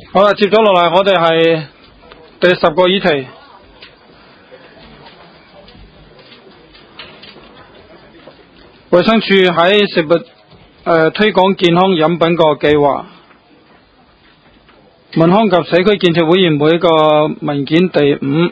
好啦，接咗落嚟，我哋係第10個議題。衛生署喺食物推廣健康飲品個計劃，民康及社區建設委員會個文件第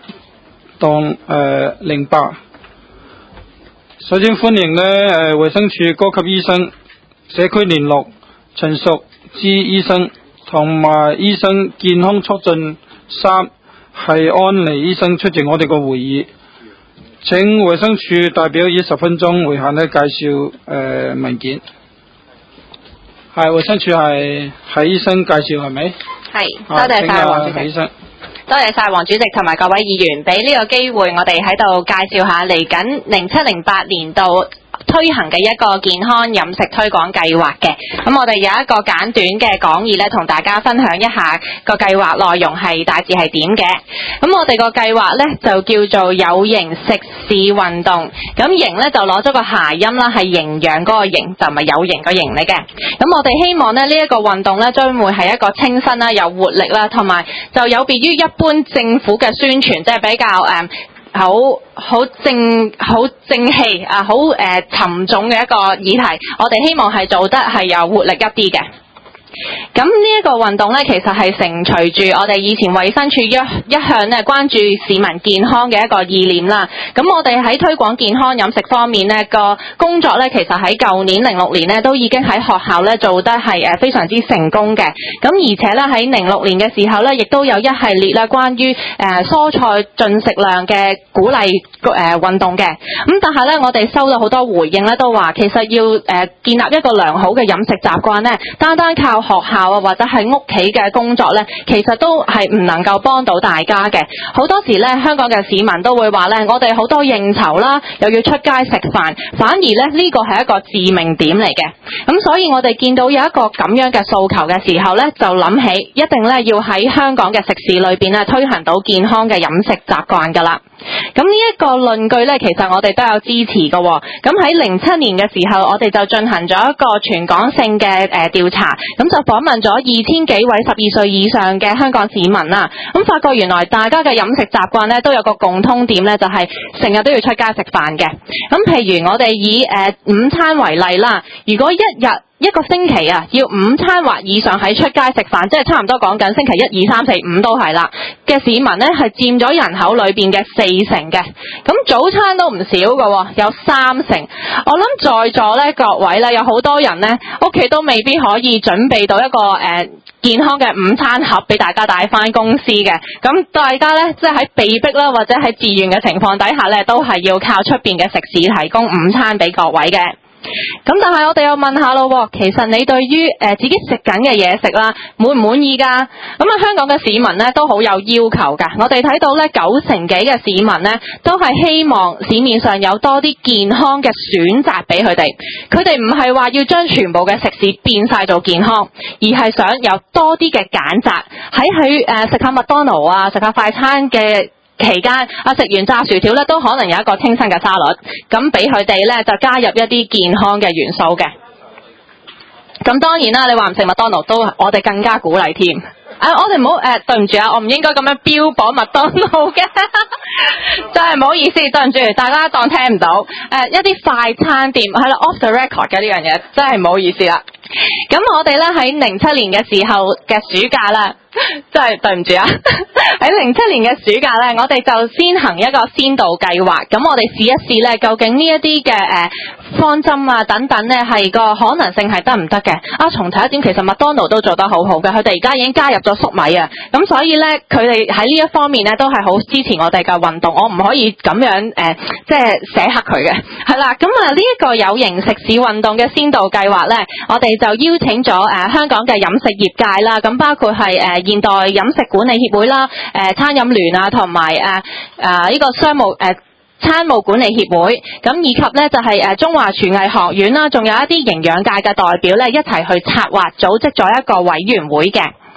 5/08。首先歡迎呢衛生署高級醫生、社區聯絡陳淑芝醫生同埋醫生健康促進3係安妮醫生出席我哋個會議。請衛生署代表以10分鐘為限呢介紹文件。係衛生署係醫生介紹係咪？ 係，多謝晒黃主席。多謝晒黃主席同埋各位議員俾呢個機會，我哋喺度介紹下嚟緊07-08年度推行嘅一個健康飲食推廣計劃嘅。咁我哋有一個簡短嘅講義咧，同大家分享一下個計劃內容係大致係點嘅。咁我哋個計劃咧就叫做有營食肆運動。咁營咧就攞咗個諧音啦，係營養嗰個營，就唔係有營個營嚟嘅。咁我哋希望咧呢一個運動咧將會係一個清新啦、有活力啦，同埋就有別於一般政府嘅宣傳，即係比較好正氣啊，好沉重嘅一個議題。我哋希望係做得係有活力一啲嘅。咁呢一個運動呢，其實係承隨住我哋以前衛生署一向呢關注市民健康嘅一個意念啦。咁我哋喺推廣健康飲食方面呢個工作呢，其實喺舊年06年呢都已經喺學校呢做得係非常之成功嘅。咁而且呢喺06年嘅時候呢，亦都有一系列呢關於蔬菜進食量嘅鼓勵運動嘅。咁但係呢，我哋收到好多回應呢，都話其實要建立一個良好嘅飲食習慣呢，單單靠學校啊或者係屋企嘅工作呢，其實都係唔能夠幫到大家嘅。好多時呢，香港嘅市民都會話呢，我哋好多應酬啦，又要出街食飯，反而呢，呢個係一個致命點嚟嘅。咁所以我哋見到有一個咁樣嘅訴求嘅時候呢，就諗起一定呢要喺香港嘅食肆裏邊呢推行到健康嘅飲食習慣㗎啦。咁呢一個論據呢，其實我哋都有支持嘅。咁喺07年嘅時候，我哋就進行咗一個全港性嘅調查，咁就訪問咗2000幾位12歲以上嘅香港市民啦。咁發覺原來大家嘅飲食習慣呢，都有個共通點呢，就係成日都要出街食飯嘅。咁譬如我哋以午餐為例啦，如果一個星期啊，要5餐或以上喺出街食飯，即係差唔多講緊星期1、2、3、4、5都係啦嘅市民呢，係佔咗人口裏邊嘅40%嘅。咁早餐都唔少嘅，有30%。我諗在座呢各位呢，有好多人呢，屋企都未必可以準備到一個健康嘅午餐盒俾大家帶翻公司嘅。咁大家呢，即係喺被逼啦，或者喺自願嘅情況底下呢，都係要靠出邊嘅食肆提供午餐俾各位嘅。咁但係我哋又問下咯，其實你對於自己食緊嘅嘢食啦，滿唔滿意㗎？咁啊，香港嘅市民呢都好有要求㗎。我哋睇到呢90幾嘅市民呢都係希望市面上有多啲健康嘅選擇俾佢哋。佢哋唔係話要將全部嘅食肆變晒做健康，而係想有多啲嘅揀擇。喺食下麥當勞啊，食下快餐嘅期間食完炸薯條咧，都可能有一個清新嘅沙律，咁俾佢哋咧就加入一啲健康嘅元素嘅。咁當然啦，你話唔食麥當勞都，我哋更加鼓勵添。我哋唔好對唔住啊，我唔應該咁樣標榜麥當勞嘅，真係唔好意思，對唔住，大家當聽唔到。一啲快餐店係啦 ，off the record 嘅呢樣嘢，真係唔好意思啦。咁我哋咧喺07年嘅時候嘅暑假啦，真係對唔住啊！喺07年嘅暑假咧，我哋就先行一個先導計劃，咁我哋試一試咧，究竟呢一啲嘅方針啊等等咧，係個可能性係得唔得嘅？重提一點，其實麥當勞都做得好好嘅，佢哋而家已經加入咗粟米啊，咁所以咧，佢哋喺呢一方面咧都係好支持我哋嘅運動，我唔可以咁樣即係寫黑佢嘅，係啦。咁呢一個有營食肆運動嘅先導計劃咧，我哋就邀請咗香港嘅飲食業界啦，咁包括係現代飲食管理協會啦、餐飲聯啊，同埋呢個商務餐務管理協會，咁以及咧就係中華廚藝學院啦，仲有一啲營養界嘅代表咧一齊去策劃組織咗一個委員會嘅。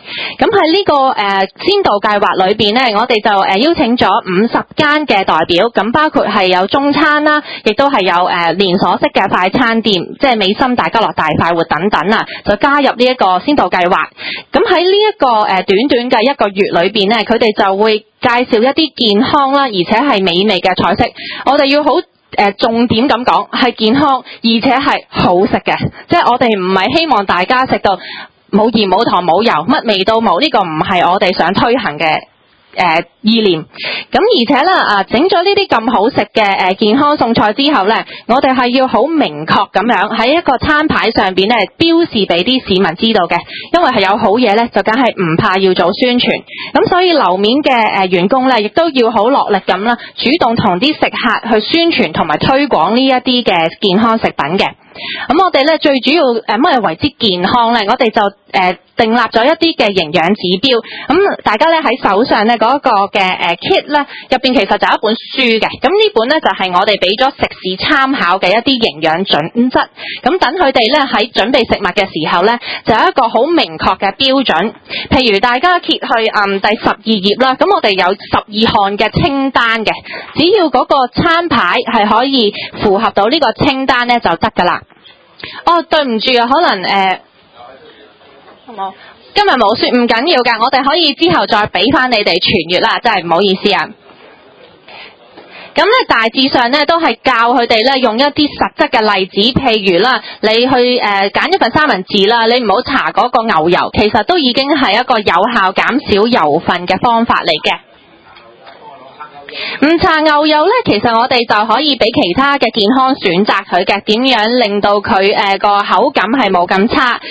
咁喺呢個先導計劃裏邊呢，我哋就邀請咗50間嘅代表，咁包括係有中餐啦，亦都係有連鎖式嘅快餐店，即係美心、大家樂、大快活等等啊，就加入呢一個先導計劃。咁喺呢一個短短嘅1個月裏邊呢，佢哋就會介紹一啲健康啦，而且係美味嘅菜式。我哋要好重點咁講，係健康而且係好食嘅，即係我哋唔係希望大家食到冇鹽冇糖冇油，乜味都冇，呢個唔係我哋想推行嘅意念。咁而且啦，整咗呢啲咁好食嘅健康餸菜之後呢，我哋係要好明確咁樣喺一個餐牌上邊呢標示俾啲市民知道嘅，因為係有好嘢呢，就梗係唔怕要做宣傳。咁所以樓面嘅員工呢，亦都要好落力咁啦，主動同啲食客去宣傳同埋推廣呢一啲嘅健康食品嘅。咁我哋咧最主要乜嘢為之健康咧？我哋就訂立咗一啲嘅營養指標。咁大家咧喺手上咧嗰個嘅kit 咧入邊其實就有一本書嘅。咁呢本咧就係我哋俾咗食肆參考嘅一啲營養準則。咁等佢哋咧喺準備食物嘅時候咧，就有一個好明確嘅標準。譬如大家揭去第12頁啦，咁我哋有12項嘅清單嘅，只要嗰個餐牌係可以符合到呢個清單咧就得㗎啦。哦，對唔住啊，可能好冇，今日冇說，唔緊要㗎，我哋可以之後再俾翻你哋傳閱啦，真係唔好意思啊。咁咧大致上咧都係教佢哋咧用一啲實質嘅例子，譬如啦，你去揀一份三文治啦，你唔好搽嗰個牛油，其實都已經係一個有效減少油分嘅方法嚟嘅。唔搽牛油呢，其實我哋就可以俾其他嘅健康選擇佢嘅，點樣令到佢個口感係冇咁差，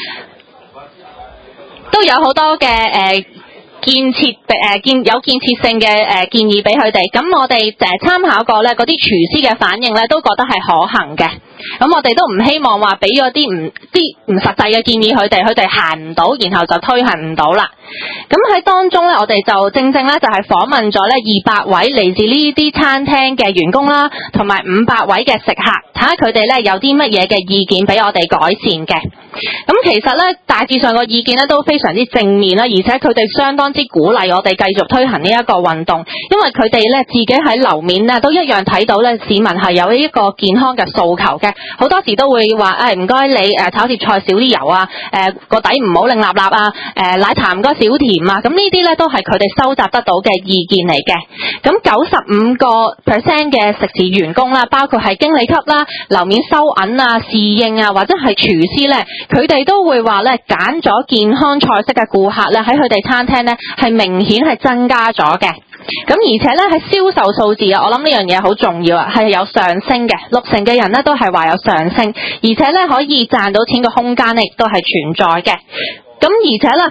都有好多嘅有建設性嘅建議俾佢哋。咁我哋參考過呢嗰啲廚師嘅反應呢，都覺得係可行嘅。咁我哋都唔希望話俾咗啲唔實際嘅建議佢哋行唔到，然後就推行唔到啦。咁喺當中呢，我哋就正呢就係訪問咗呢200位嚟自呢啲餐廳嘅員工啦，同埋500位嘅食客，睇下佢哋呢有啲乜嘢嘅意見俾我哋改善嘅。咁其實呢，大致上個意見呢都非常之正面啦，而且佢哋相當之鼓勵我哋繼續推行呢一個運動，因為佢哋呢自己喺樓面呢都一樣睇到呢市民係有一個健康嘅訴求嘅，好多時都會話唔該你炒碟菜少啲油啊，個底唔好令立立啊，奶茶唔該少甜啊，咁呢啲呢都係佢哋收集得到嘅意見嚟嘅。咁95% 嘅食肆員工啦，包括係經理級啦、樓面收銀啊、侍應啊或者係廚師呢，佢哋都會話呢揀咗健康菜式嘅顧客呢，喺佢哋餐廳呢係明顯係增加咗嘅。咁而且呢喺銷售數字啊，我諗呢樣嘢好重要啊，係有上升嘅，60%嘅人呢都係話有上升，而且呢可以賺到錢嘅空間呢亦都係存在嘅。咁而且呢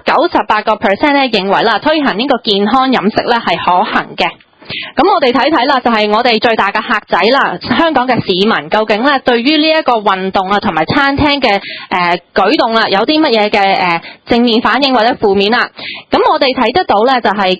98% 呢認為啦，推行呢個健康飲食呢係可行嘅。咁我哋睇睇啦，就係我哋最大嘅客仔啦，香港嘅市民究竟咧對於呢一個運動啊同埋餐廳嘅舉動啦，有啲乜嘢嘅正面反應或者負面啦？咁我哋睇得到咧，就係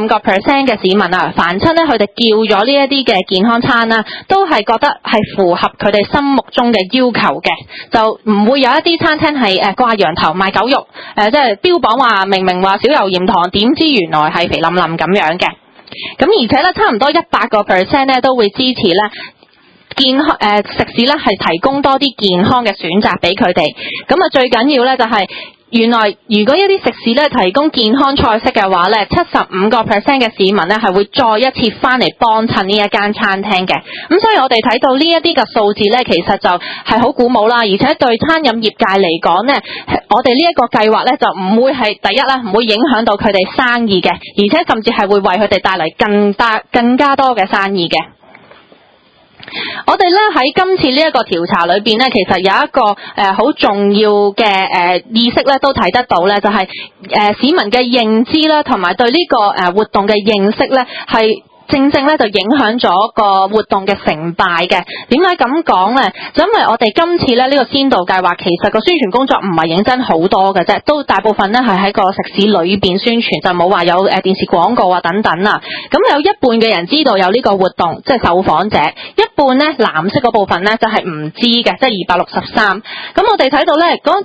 95% 嘅市民啊，凡親咧佢哋叫咗呢一啲嘅健康餐啦，都係覺得係符合佢哋心目中嘅要求嘅，就唔會有一啲餐廳係掛羊頭賣狗肉，即係標榜話明明話少油鹽糖，點知原來係肥冧冧咁樣嘅。咁而且咧，差唔多100% 咧都會支持咧食肆咧係提供多啲健康嘅選擇俾佢哋。咁啊最緊要咧就係原來如果一啲食肆咧提供健康菜式嘅話咧，75% 嘅市民咧係會再一次翻嚟幫襯呢一間餐廳嘅。咁所以我哋睇到呢一啲嘅數字咧，其實就係好鼓舞啦。而且對餐飲業界嚟講咧，我哋呢一個計劃咧就唔會係第一啦，唔會影響到佢哋生意嘅，而且甚至係會為佢哋帶嚟更加多嘅生意嘅。我哋咧喺今次呢一個調查裏邊咧，其實有一個好重要嘅意識咧，都睇得到咧，就係市民嘅認知啦，同埋對呢個活動嘅認識咧，係正咧就影響咗個活動嘅成敗嘅。點解咁講呢？就因為我哋今次咧呢個先導計劃，其實個宣傳工作唔係認真好多嘅啫，都大部分咧係喺個食肆裏邊宣傳，就冇話有電視廣告啊等等啦。咁有一半嘅人知道有呢個活動，即係受訪者，一半呢藍色嗰部分呢就係唔知嘅，即係263。咁我哋睇到呢嗰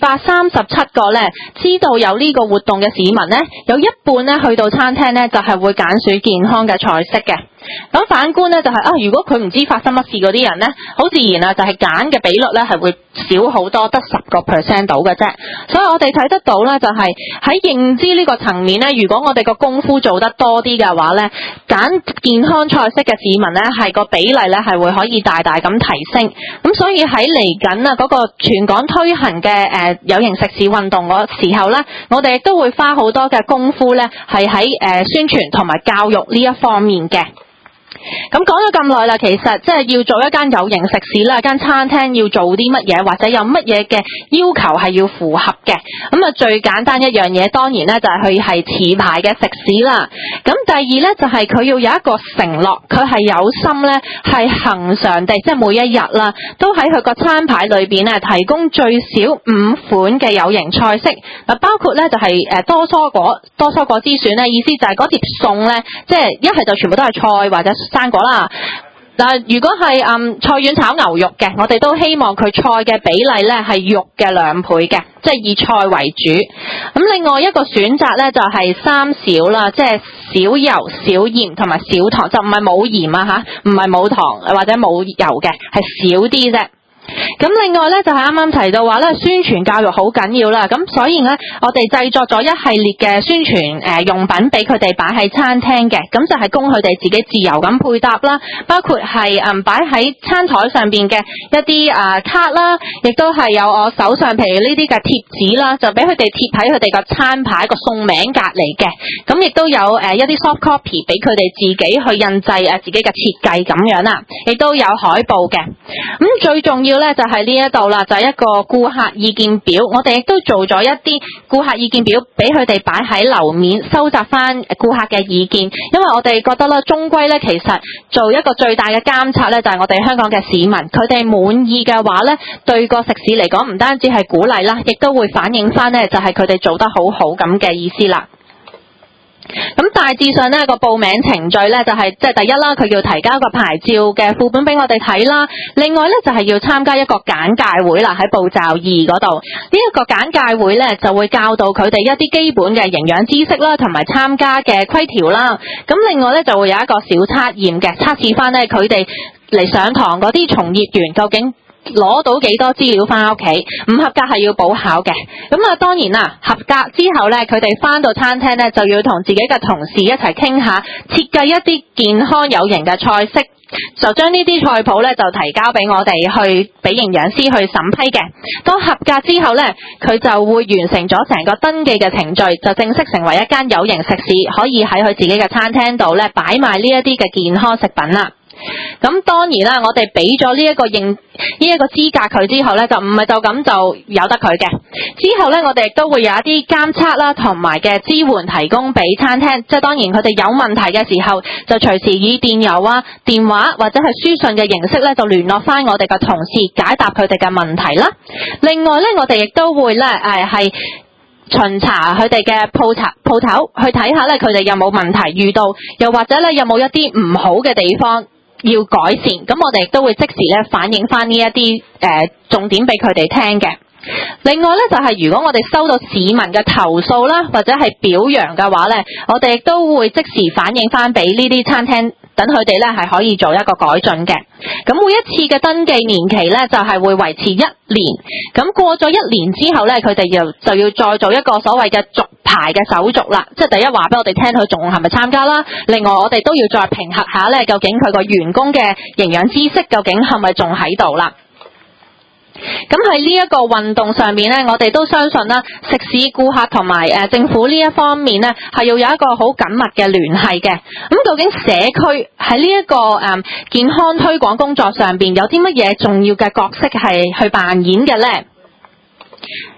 237個呢知道有呢個活動嘅市民呢，有一半呢去到餐廳呢就係會揀選健康嘅菜式嘅。咁反觀呢就係如果佢唔知發生乜事嗰啲人呢，好自然啊就係揀嘅比率呢係會少好多，得10% 到嘅啫。所以我哋睇得到呢，就係喺認知呢個層面呢，如果我哋個功夫做得多啲嘅話呢，揀健康菜式嘅市民呢係個比例呢係會可以大大咁提升。咁所以喺嚟緊啊嗰個全港推行嘅有營食肆運動嗰時候呢，我哋亦都會花好多嘅功夫呢係喺宣傳同埋教育呢一方面嘅。咁講咗咁耐啦，其實即係要做一間有營食肆啦，間餐廳要做啲乜嘢，或者有乜嘢嘅要求係要符合嘅。咁啊最簡單一樣嘢，當然咧就係佢係持牌嘅食肆啦。咁第二咧就係佢要有一個承諾，佢係有心咧係恆常地，即係每一日啦，都喺佢個餐牌裏邊咧提供最少5款嘅有營菜式。嗱，包括咧就係多蔬果之選咧，意思就係嗰碟餸咧，即係一係就全部都係菜或者生果啦。嗱，如果係菜丸炒牛肉嘅，我哋都希望佢菜嘅比例咧係肉嘅2倍嘅，即係以菜為主。咁另外一個選擇咧就係3少啦，即係少油、少鹽同埋少糖，就唔係冇鹽啊吓，唔係冇糖或者冇油嘅，係少啲啫。咁另外咧就係啱啱提到話咧宣傳教育好緊要啦，咁所以咧我哋製作咗一系列嘅宣傳用品俾佢哋擺喺餐廳嘅，咁就係供佢哋自己自由咁配搭啦，包括係擺喺餐台上邊嘅一啲卡啦，亦都係有我手上譬如呢啲嘅貼紙啦，就俾佢哋貼喺佢哋個餐牌個餸名隔離嘅，咁亦都有一啲 soft copy 俾佢哋自己去印製自己嘅設計咁樣啦，亦都有海報嘅。咁最重要咧就係呢一度啦，就係一個顧客意見表，我哋亦都做咗一啲顧客意見表俾佢哋擺喺樓面，收集翻顧客嘅意見。因為我哋覺得咧，終歸咧其實做一個最大嘅監察咧，就係我哋香港嘅市民，佢哋滿意嘅話咧，對個食肆嚟講唔單止係鼓勵啦，亦都會反映翻咧就係佢哋做得好好咁嘅意思啦。咁大致上呢個報名程序呢，就係即係第一啦，佢要提交個牌照嘅副本俾我哋睇啦。另外呢，就係要參加一個簡介會啦，喺步驟2嗰度。呢一個簡介會呢，就會教導佢哋一啲基本嘅營養知識啦，同埋參加嘅規條啦。咁另外呢，就會有一個小測驗嘅，測試翻呢佢哋嚟上堂嗰啲從業員究竟攞到幾多資料翻屋企，唔合格係要補考嘅。咁當然啦，合格之後呢，佢哋翻到餐廳呢，就要同自己嘅同事一齊傾下，設計一啲健康有營嘅菜式，就將呢啲菜譜呢，就提交俾我哋去俾營養師去審批嘅。當合格之後呢，佢就會完成咗成個登記嘅程序，就正式成為一間有營食肆，可以喺佢自己嘅餐廳度呢擺賣呢一啲嘅健康食品啦。咁當然啦，我哋俾咗呢一個資格佢之後呢，就唔係就咁就由得佢嘅。之後呢，我哋亦都會有一啲監測啦，同埋嘅支援提供俾餐廳。即係當然佢哋有問題嘅時候，就隨時以電郵啊、電話或者係書信嘅形式呢，就聯絡翻我哋嘅同事解答佢哋嘅問題啦。另外呢，我哋亦都會呢係巡查佢哋嘅鋪頭，去睇下呢佢哋有冇問題遇到，又或者呢有冇一啲唔好嘅地方要改善，咁我哋亦都會即時咧反映翻呢一啲重點俾佢哋聽嘅。另外咧就係如果我哋收到市民嘅投訴啦，或者係表揚嘅話咧，我哋亦都會即時反映翻俾呢啲餐廳，等佢哋咧係可以做一個改進嘅。咁每一次嘅登記年期咧就係會維持1年，咁過咗1年之後咧，佢哋就要再做一個所謂嘅續牌嘅手續啦。即係第一話俾我哋聽佢仲係咪參加啦，另外我哋都要再評核下咧，究竟佢個員工嘅營養知識究竟係咪仲喺度啦。咁喺呢一個運動上面呢，我哋都相信啦，食肆顧客同埋政府呢一方面呢，係要有一個好緊密嘅聯繫嘅。咁究竟社區喺呢一個健康推廣工作上邊有啲乜嘢重要嘅角色係去扮演嘅呢？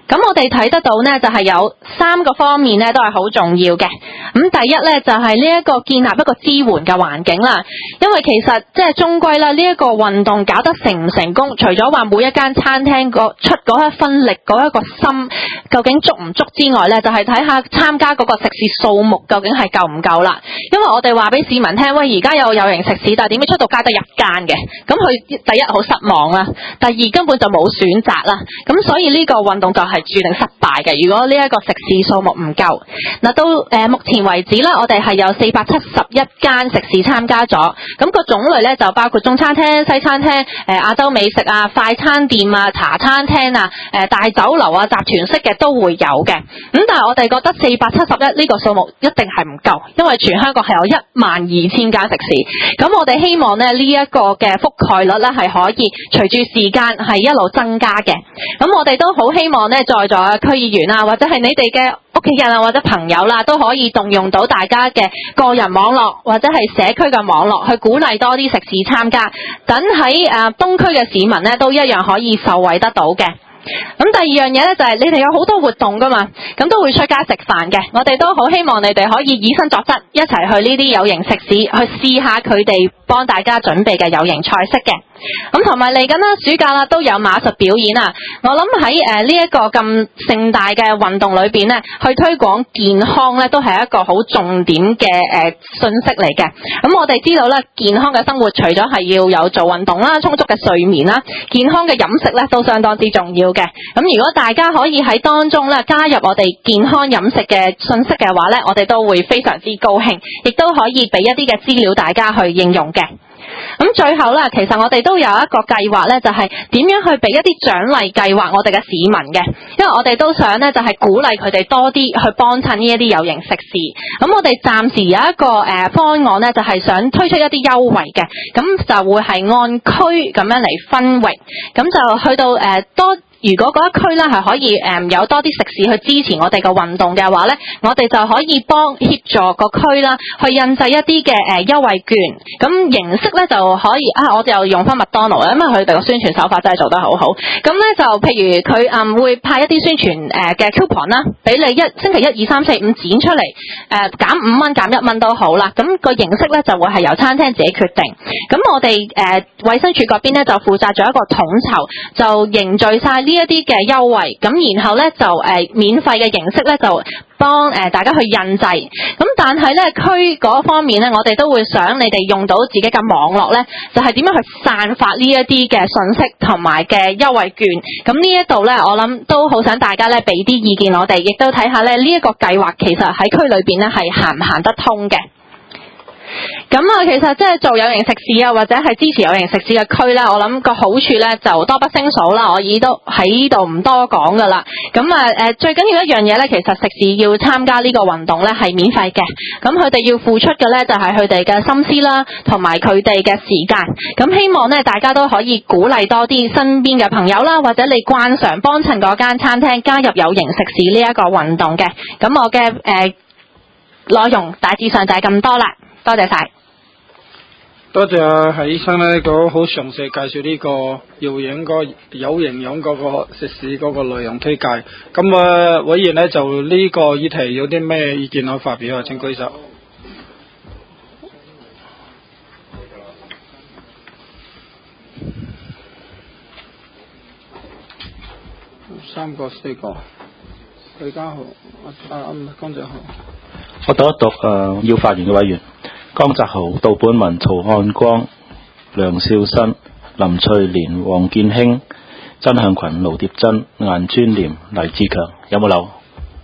咁我哋睇得到呢，就係有3個方面呢都係好重要嘅。咁第一呢，就係呢一個建立一個支援嘅環境啦。因為其實即係終歸啦，呢一個運動搞得成唔成功，除咗話每一間餐廳出嗰一分力嗰一個心究竟足唔足之外呢，就係睇下參加嗰個食肆數目究竟係夠唔夠啦。因為我哋話俾市民聽，喂，而家有型食肆，但係點解出到街得1間嘅？咁佢第一好失望啦，第二根本就冇選擇啦。咁所以呢個運動就係注定失敗嘅。如果呢一個食肆數目唔夠，嗱到目前為止啦，我哋係有471間食肆參加咗。咁個種類咧就包括中餐廳、西餐廳、亞洲美食啊、快餐店啊、茶餐廳啊、大酒樓啊、集團式嘅都會有嘅。咁但係我哋覺得471呢個數目一定係唔夠，因為全香港係有12000間食肆。咁我哋希望呢一個嘅覆蓋率咧係可以隨住時間係一路增加嘅。咁我哋都好希望呢在座嘅區議員啊，或者係你哋嘅屋企人啊，或者朋友啦，都可以動用到大家嘅個人網絡或者係社區嘅網絡，去鼓勵多啲食肆參加，等喺東區嘅市民呢都一樣可以受惠得到嘅。咁第二樣嘢咧就係你哋有好多活動噶嘛，咁都會出街食飯嘅，我哋都好希望你哋可以以身作則，一齊去呢啲有型食肆去試下佢哋幫大家準備嘅有型菜式嘅。咁同埋嚟緊啦，暑假啦都有馬術表演啊！我諗喺呢一個咁盛大嘅運動裏邊呢，去推廣健康呢都係一個好重點嘅信息嚟嘅。咁我哋知道啦，健康嘅生活除咗係要有做運動啦、充足嘅睡眠啦，健康嘅飲食呢都相當之重要嘅。咁如果大家可以喺當中呢加入我哋健康飲食嘅信息嘅話呢，我哋都會非常之高興，亦都可以俾一啲嘅資料大家去應用嘅。咁最後啦，其實我哋都有一個計劃呢，就係點樣去俾一啲獎勵計劃我哋嘅市民嘅，因為我哋都想呢，就係鼓勵佢哋多啲去幫襯呢一啲有型食肆。咁我哋暫時有一個方案呢，就係想推出一啲優惠嘅，咁就會係按區咁樣嚟分域，咁就去到多。如果嗰一區咧係可以有多啲食肆去支持我哋嘅運動嘅話咧，我哋就可以協助個區啦，去印製一啲嘅優惠券。咁形式咧就可以我哋又用翻麥當勞啦，因為佢哋個宣傳手法真係做得好好。咁咧就譬如佢會派一啲宣傳嘅 coupon 啦，俾你星期1、2、3、4、5剪出嚟減5蚊、減1蚊都好啦。咁個形式咧就會係由餐廳自己決定。咁我哋衛生署嗰邊咧就負責咗一個統籌，就凝聚晒呢一啲嘅優惠，咁然後咧就免費嘅形式咧就幫大家去印製。咁但係咧區嗰方面咧，我哋都會想你哋用到自己嘅網絡咧，就係點樣去散發呢一啲嘅信息同埋嘅優惠券。咁呢一度咧，我諗都好想大家咧俾啲意見我哋，亦都睇下咧呢一個計劃其實喺區裏邊咧係行唔行得通嘅。咁其實即係做有型食肆啊，或者係支持有型食肆嘅區咧，我諗個好處咧就多不勝數啦。我都喺呢度唔多講噶啦。咁最緊要一樣嘢咧，其實食肆要參加呢個運動咧係免費嘅。咁佢哋要付出嘅咧就係佢哋嘅心思啦，同埋佢哋嘅時間。咁希望咧大家都可以鼓勵多啲身邊嘅朋友啦，或者你慣常幫襯嗰間餐廳加入有型食肆呢一個運動嘅。咁我嘅內容大致上就係咁多啦。多謝晒， 多謝夏醫生呢個好詳細介紹呢個有營養嗰個食肆嗰個內容推介。咁委員呢就呢個議題有啲咩意見可發表啊？請舉手。3個、4個，李家豪、江澤豪。 我讀一讀要發言嘅委員。江澤豪、杜本文、曹漢光、梁少新、林翠蓮、黃建興、曾向群、盧蝶珍、顏尊廉、黎志強，有冇漏？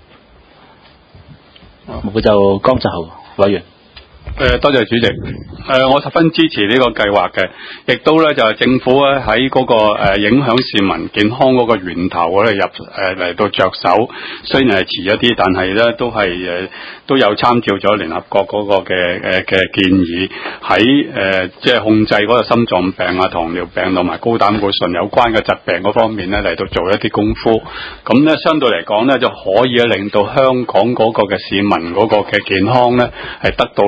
冇就江澤豪委員。 多謝主席。我十分支持呢個計劃嘅，亦都咧就係政府咧喺嗰個影響市民健康嗰個源頭咧嚟到着手，雖然係遲一啲，但係咧都有參照咗聯合國嗰個嘅建議，喺即係控制嗰個心臟病啊、糖尿病同埋高膽固醇有關嘅疾病嗰方面咧嚟到做一啲功夫，咁咧相對嚟講咧就可以令到香港嗰個嘅市民嗰個嘅健康咧係得到咧係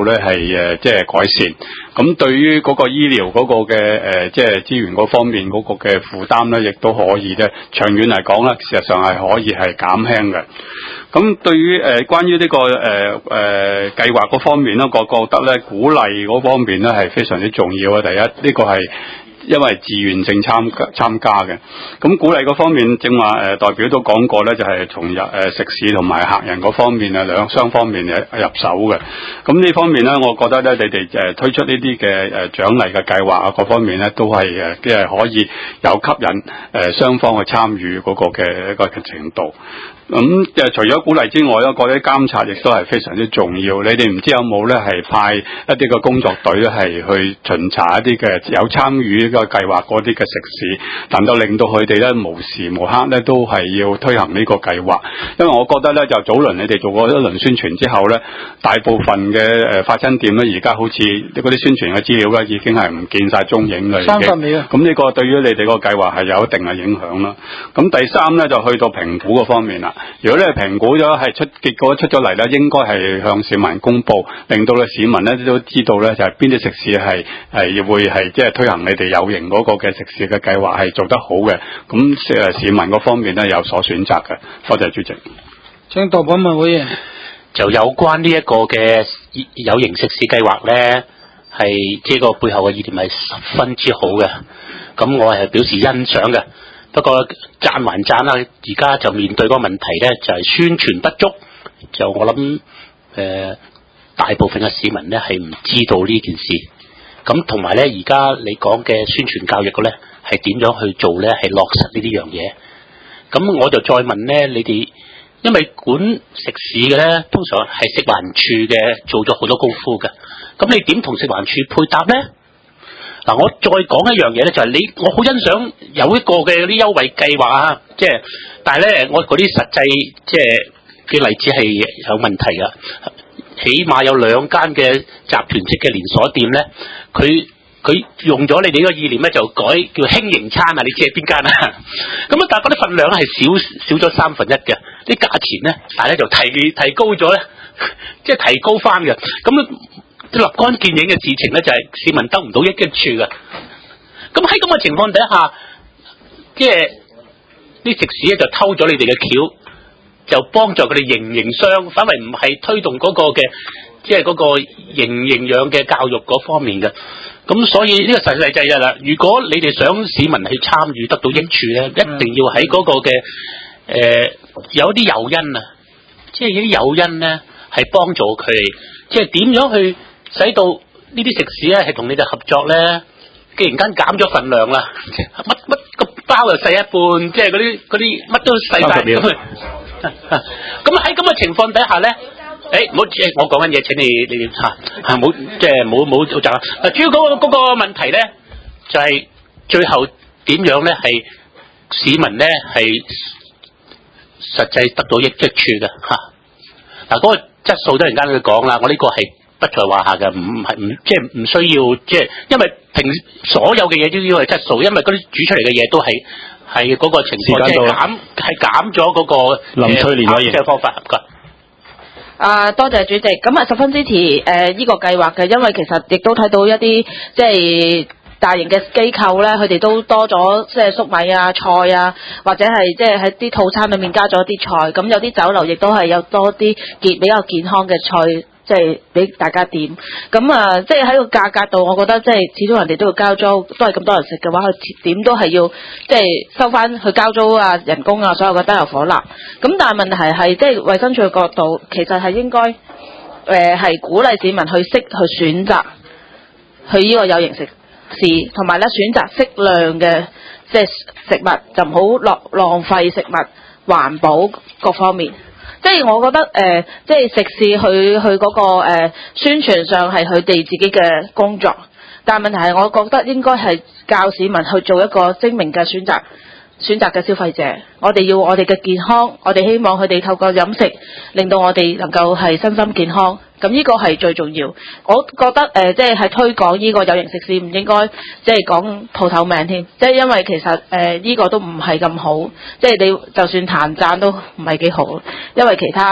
即係改善。咁對於嗰個醫療嗰個嘅即係資源嗰方面嗰個嘅負擔咧，亦都可以咧長遠嚟講咧，事實上係可以係減輕嘅。咁對於關於呢個計劃嗰方面咧，我覺得咧鼓勵嗰方面咧係非常之重要啊。第一，呢個係因為自願性參加嘅，咁鼓勵嗰方面，正話代表都講過咧，就係從食肆同埋客人嗰方面啊，雙方面入手嘅。咁呢方面咧，我覺得咧，你哋推出呢啲嘅獎勵嘅計劃啊，各方面咧都係即係可以有吸引雙方去參與嗰個嘅一個程度。咁除咗鼓勵之外咧，嗰啲監察亦都係非常之重要。你哋唔知有冇咧係派一啲嘅工作隊咧係去巡查一啲嘅有參與呢個計劃嗰啲嘅食肆，能夠令到佢哋咧無時無刻咧都係要推行呢個計劃。因為我覺得咧就早輪你哋做過一輪宣傳之後咧，大部分嘅快餐店咧而家好似嗰啲宣傳嘅資料咧已經係唔見晒蹤影啦。 30秒啊！ 咁呢個對於你哋個計劃係有一定嘅影響啦。咁第三咧就去到評估嗰方面啦。如果你係評估咗係結果出咗嚟咧，應該係向市民公佈，令到咧市民咧都知道咧就係邊啲食肆係會係即係推行你哋有形嗰個嘅食肆嘅計劃係做得好嘅，咁市民嗰方面咧有所選擇嘅。多謝主席。 請代表問會員。 就有關呢一個嘅有形食肆計劃咧，係即係個背後嘅意念係十分之好嘅，咁我係表示欣賞嘅。不過讚還讚啦，而家就面對嗰個問題咧，就係宣傳不足。就我諗大部分嘅市民咧係唔知道呢件事。咁同埋咧，而家你講嘅宣傳教育嘅咧係點樣去做咧？係落實呢啲樣嘢。咁我就再問咧，你哋因為管食肆嘅咧，通常係食環署嘅做咗好多功夫嘅。咁你點同食環署配搭咧？嗱，我再講一樣嘢咧，就係我好欣賞有一個嘅啲優惠計劃啊，即係，但係咧，我嗰啲實際即係嘅例子係有問題噶。起碼有2間嘅集團式嘅連鎖店咧，佢用咗你哋呢個意念咧，就改叫輕型餐啊，你知係邊間啊？咁啊，但係嗰啲份量咧係少咗1/3嘅，啲價錢咧，但係咧就提高咗咧，即係提高翻嘅，咁。立竿見影嘅事情咧，就係市民得唔到益處嘅。咁喺咁嘅情況底下，即係啲食肆咧就偷咗你哋嘅橋，就幫助佢哋營商，反為唔係推動嗰個嘅，即係嗰個營養嘅教育嗰方面嘅。咁所以呢個實際制嘅啦。如果你哋想市民去參與得到益處咧，一定要喺嗰個嘅有啲誘因啊，即係有啲誘因咧係幫助佢，即係點樣去。使到呢啲食肆咧係同你哋合作咧，既然間減咗份量啦，乜個包又細一半，即係嗰啲乜都細晒。咁喺咁嘅情況底下咧，唔好我講緊嘢，請你嚇冇即係冇就主要嗰個問題咧，就係最後點樣咧係市民咧係實際得到益處嘅嚇。嗱，嗰個質素都陣間佢講啦，我呢個係。不在話下嘅，即係唔需要，即係因為所有嘅嘢都要係質素，因為嗰啲煮出嚟嘅嘢都係嗰個情況，即係減咗嗰個林翠蓮委員嘅方法。唔該。 多謝主席，咁啊十分支持呢個計劃嘅，因為其實亦都睇到一啲即係大型嘅機構咧，佢哋都多咗即係粟米啊、菜啊，或者係即係喺啲套餐裏面加咗啲菜，咁有啲酒樓亦都係有多啲比較健康嘅菜。即係俾大家點，咁啊，即係喺個價格度，我覺得即係始終人哋都要交租，都係咁多人食嘅話，佢點都係要即係收翻去交租啊、人工啊、所有嘅燈油火蠟。咁但係問題係，即係衛生署嘅角度，其實係應該係鼓勵市民去識去選擇去呢個有形食肆，同埋咧選擇適量嘅即係食物，就唔好浪費食物，環保各方面。即係我覺得即係食肆去嗰個宣傳上係佢哋自己嘅工作，但係問題係我覺得應該係教市民去做一個精明嘅選擇嘅消費者。我哋要我哋嘅健康，我哋希望佢哋透過飲食令到我哋能夠係身心健康。咁呢個係最重要。我覺得即係喺推廣呢個有形食肆唔應該即係講鋪頭名添，即係因為其實呢個都唔係咁好，即係你就算彈讚都唔係幾好，因為其他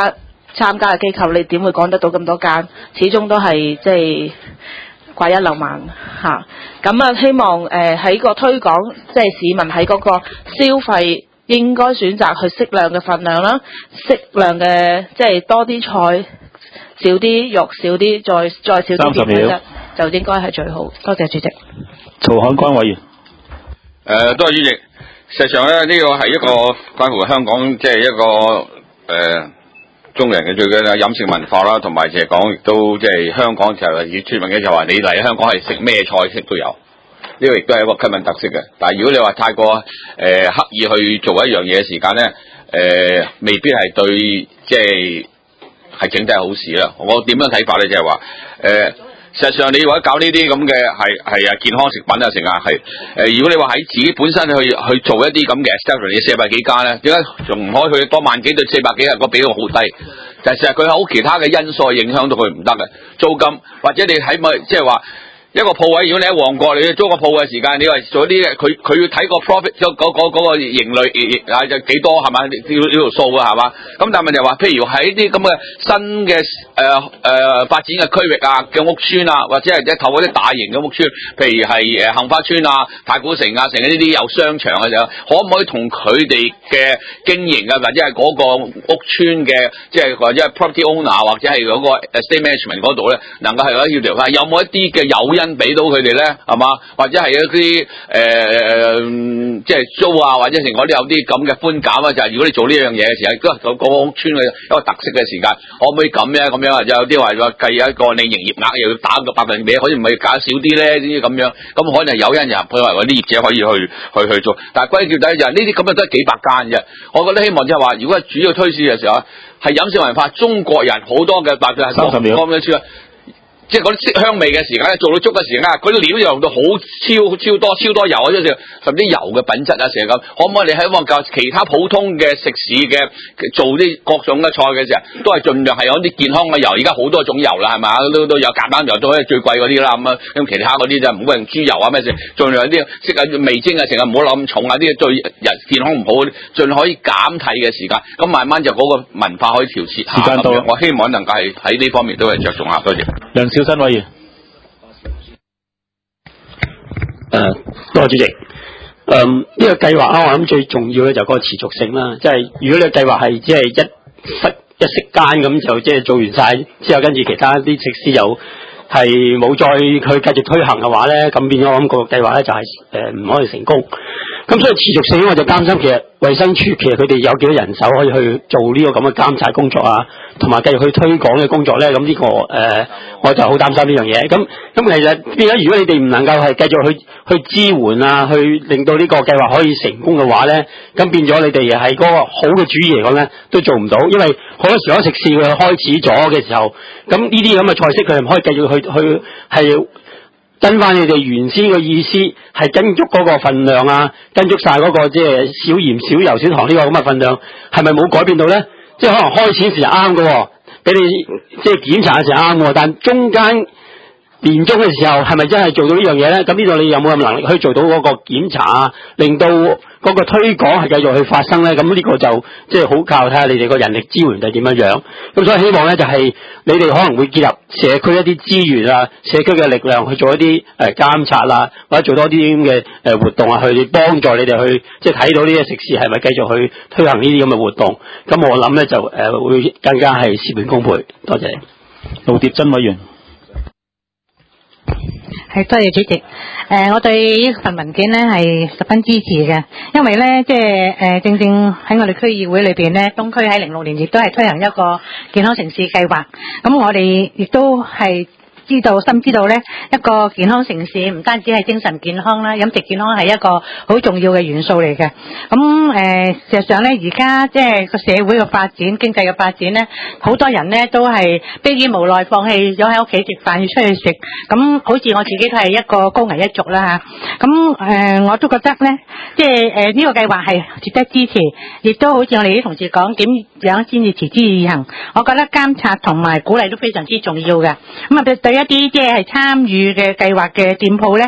參加嘅機構，你點會講得到咁多間？始終都係即係掛一漏萬嚇。咁啊，希望喺個推廣，即係市民喺嗰個消費應該選擇去適量嘅份量啦，適量嘅即係多啲菜，少啲肉，少啲再少啲澱粉，就應該係最好。多謝主席。 曹漢關委員。 多謝主席。實際上咧，呢個係一個關乎香港即係一個中國人嘅最緊嘅飲食文化啦，同埋就係講亦都即係香港就係要出名嘅就話你嚟香港係食咩菜式都有，呢個亦都係一個吸引特色嘅。但係如果你話太過刻意去做一樣嘢嘅時間咧，未必係對即係整體係好事啦。我點樣睇法咧？就係話實際上你話搞呢啲咁嘅係健康食品啊，成啊係如果你話喺自己本身去做一啲咁嘅 establishment 嘅400幾間咧，點解仲唔可以去多萬幾對400幾？個比例好低，但係實際佢有其他嘅因素影響到佢唔得嘅租金，或者你喺咪即係話一個鋪位，如果你喺旺角，你要租個鋪嘅時間，你話做啲佢要睇個 profit 嗰個盈利就幾多係嘛？呢條數啊係嘛？咁但係問題話，譬如喺啲咁嘅新嘅發展嘅區域啊嘅屋邨啊，或者係透過啲大型嘅屋邨，譬如係杏花邨啊、太古城啊，成呢啲有商場嘅時候，可唔可以同佢哋嘅經營啊，或者係嗰個屋邨嘅即係或者係 property owner 或者係嗰個 estate management 嗰度咧，能夠係可以協調翻？有冇一啲嘅誘因俾到佢哋咧？係嘛？或者係一啲即係租啊，或者成嗰啲有啲咁嘅寬減啊？就係如果你做呢樣嘢嘅時候，都個屋邨嘅一個特色嘅時間，可唔可以咁咧？咁樣有啲話計一個你營業額又要打個%，可以唔係搞少啲咧？啲咁樣，咁可能有因入，佢話嗰啲業者可以去做，但係歸結底就係呢啲咁樣都係幾百間啫。我覺得希望即係話，如果係主要推市嘅時候，係飲食文化，中國人好多嘅百分係30秒咁樣出。即係嗰啲色香味嘅時間咧，做到足嘅時間，嗰啲料又用到好超多油啊！即係甚至油嘅品質啊，成日咁，可唔可以你希望教其他普通嘅食肆嘅做啲各種嘅菜嘅時候，都係盡量係有啲健康嘅油？而家好多種油啦，係咪？都有橄欖油，都係最貴嗰啲啦。咁其他嗰啲就唔好用豬油啊咩食，盡量啲識啊味精啊，成日唔好攞咁重啊，啲對人健康唔好，盡可以減體嘅時間。咁慢慢就嗰個文化可以調節下。時間到，我希望能夠係喺呢方面都係着重下。多謝。 新委員， 多謝主席。呢個計劃我諗最重要咧就係個持續性啦。即係如果你計劃係只係一息間咁就即係做完晒之後，跟住其他啲食肆又係冇再去繼續推行嘅話咧，咁變咗我諗個計劃咧就係唔可以成功。咁所以持續性我就擔心，其實衛生署其實佢哋有幾多人手可以去做呢個咁嘅監察工作啊，同埋繼續去推廣嘅工作咧？咁呢個我就好擔心呢樣嘢。咁其實變咗，如果你哋唔能夠係繼續去支援啊，去令到呢個計劃可以成功嘅話咧，咁變咗你哋係嗰個好嘅主意嚟講咧，都做唔到，因為好多時候食肆佢開始咗嘅時候，咁呢啲咁嘅菜式佢唔可以繼續去係跟翻你哋原先嘅意思，係跟足嗰個份量啊，跟足晒嗰個即係少鹽少油少糖呢個咁嘅份量，係咪冇改變到咧？即係可能開始時啱嘅，俾你即係檢查嘅時候啱嘅，但中間年中嘅時候係咪真係做到呢樣嘢咧？咁呢度你有冇咁能力可以做到嗰個檢查啊，令到嗰個推廣係繼續去發生咧？咁呢個就即係好靠睇下你哋個人力資源係點樣樣。咁所以希望咧就係你哋可能會結合社區一啲資源啊、社區嘅力量去做一啲監察啦，或者做多啲咁嘅活動啊，去幫助你哋去即係睇到呢啲食肆係咪繼續去推行呢啲咁嘅活動。咁我諗咧就會更加係事半功倍。多謝。 盧疊珍委員。 係，多謝主席。我對呢份文件呢係十分支持嘅，因為呢即係正正喺我哋區議會裏邊呢，東區喺06年亦都係推行一個健康城市計劃，咁我哋亦都係深知道咧，一個健康城市唔單止係精神健康啦，飲食健康係一個好重要嘅元素嚟嘅。咁事實上咧，而家即係個社會嘅發展、經濟嘅發展咧，好多人咧都係迫於無奈放棄咗喺屋企食飯，要出去食。咁好似我自己都係一個高危一族啦嚇。咁我都覺得咧，即係呢個計劃係值得支持，亦都好似我哋啲同事講，點樣先至持之以恆。我覺得監察同埋鼓勵都非常之重要嘅。咁啊對一啲即係參與嘅計劃嘅店鋪咧，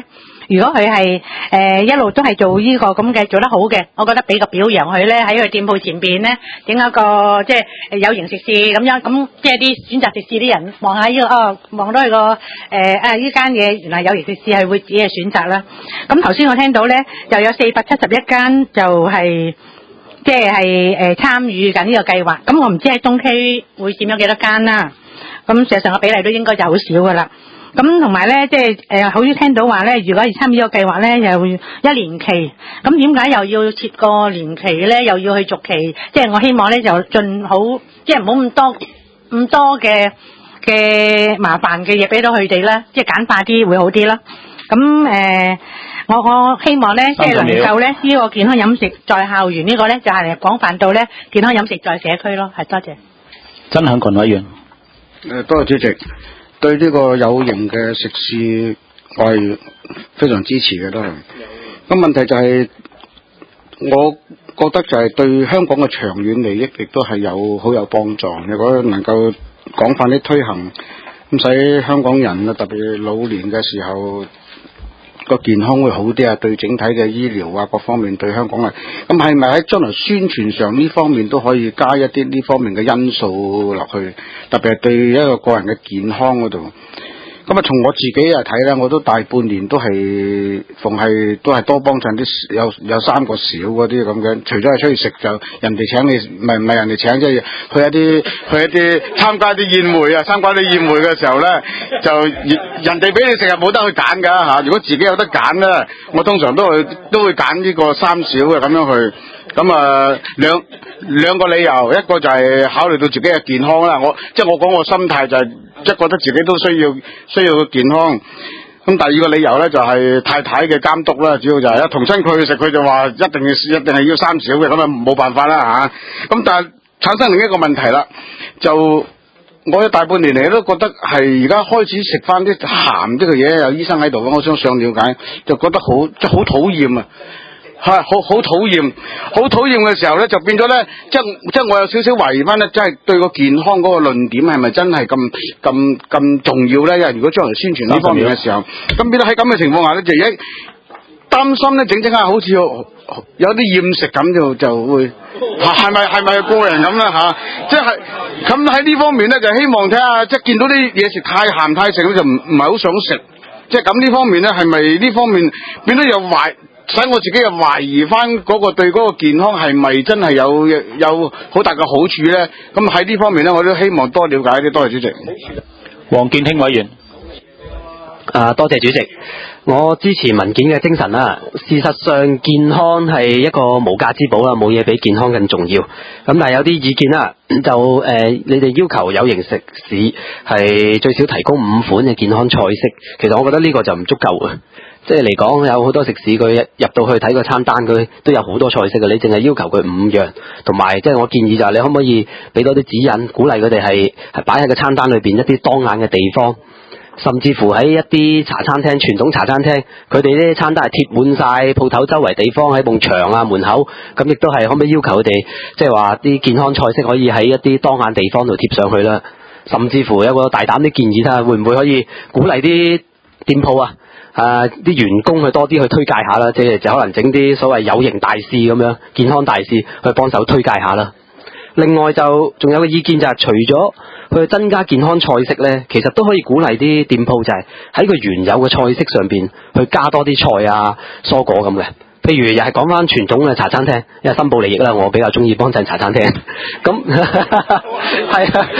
如果佢係一路都係做呢個咁嘅做得好嘅，我覺得俾個表揚佢咧，喺佢店鋪前邊咧整一個即係有形食肆咁樣，咁即係啲選擇食肆啲人望下呢個望到佢個呢間嘢原來有形食肆係會自己嘅選擇啦。咁頭先我聽到咧就有471間就係即係參與緊呢個計劃，咁我唔知喺東區會佔咗幾多間啦。咁事實上個比例都應該就好少噶啦。咁同埋咧，即係好似聽到話咧，如果要參與呢個計劃咧，又1年期，咁點解又要設個年期咧？又要去續期？即係我希望咧就盡好，即係唔好咁多嘅麻煩嘅嘢俾到佢哋啦，即係簡化啲會好啲啦。咁我希望咧，即係能夠咧呢個健康飲食在校園呢個咧，就係廣泛到咧健康飲食在社區咯。係多謝。 曾慶群委員。 多謝主席。對呢個有形嘅食肆，我係非常支持嘅都係。咁問題就係，我覺得就係對香港嘅長遠利益亦都係好有幫助。如果能夠廣泛啲推行，咁使香港人啊，特別老年嘅時候個健康會好啲啊，對整體嘅醫療啊各方面對香港啊，咁係咪喺將來宣傳上呢方面都可以加一啲呢方面嘅因素落去，特別係對一個人嘅健康嗰度。咁啊，從我自己啊睇咧，我都大半年都係都係多幫襯啲有3個小嗰啲咁嘅，除咗係出去食就人哋請你，唔係人哋請，即係去一啲參加啲宴會啊，參加啲宴會嘅時候咧，就人哋俾你食係冇得去揀㗎嚇。如果自己有得揀咧，我通常都會揀呢個3小嘅咁樣去。咁啊兩個理由，一個就係考慮到自己嘅健康啦。我講我心態就係即係覺得自己都需要個健康。咁第二個理由咧就係太太嘅監督啦，主要就係同親佢去食，佢就話一定係要3小嘅，咁啊冇辦法啦嚇。咁但係產生另一個問題啦，就我大半年嚟都覺得係而家開始食翻啲鹹啲嘅嘢，有醫生喺度，我想了解，就覺得好討厭啊！係好討厭嘅時候咧，就變咗咧，即係我有少少懷疑翻咧，即係對個健康嗰個論點係咪真係咁重要咧？因為如果將來宣傳呢方面嘅時候，咁變咗喺咁嘅情況下咧，就而家擔心咧，整下好似有啲厭食咁就會係咪個人咁啦嚇？即係咁喺呢方面咧，就希望睇下，即係見到啲嘢食太鹹太食咧，就唔係好想食。即係咁呢方面咧，係咪呢方面變咗有使我自己又懷疑翻嗰個對嗰個健康係咪真係有好大嘅好處咧？咁喺呢方面咧，我都希望多了解啲。多謝主席。 黃健興委員。 多謝主席。我支持文件嘅精神啦。事實上，健康係一個無價之寶啦，冇嘢比健康更重要。咁但係有啲意見啦，就你哋要求有形食肆係最少提供5款嘅健康菜式，其實我覺得呢個就唔足夠嘅。即係嚟講，有好多食肆佢入到去睇個餐單，佢都有好多菜式嘅。你淨係要求佢5樣，同埋即係我建議就係你可唔可以俾多啲指引，鼓勵佢哋係擺喺個餐單裏邊一啲當眼嘅地方，甚至乎喺一啲茶餐廳、傳統茶餐廳，佢哋啲餐單係貼滿晒鋪頭周圍地方喺埲牆啊、門口，咁亦都係可唔可以要求佢哋即係話啲健康菜式可以喺一啲當眼地方度貼上去啦？甚至乎有個大膽啲建議，睇下會唔會可以鼓勵啲店鋪啊？啲員工去多啲去推介下啦，即係就可能整啲所謂有形大使咁樣，健康大使去幫手推介下啦。另外就仲有個意見就係，除咗去增加健康菜式咧，其實都可以鼓勵啲店鋪就係喺佢原有嘅菜式上邊去加多啲菜啊、蔬果咁嘅。譬如又係講翻傳統嘅茶餐廳，因為申報利益啦，我比較中意幫襯茶餐廳。咁係啊，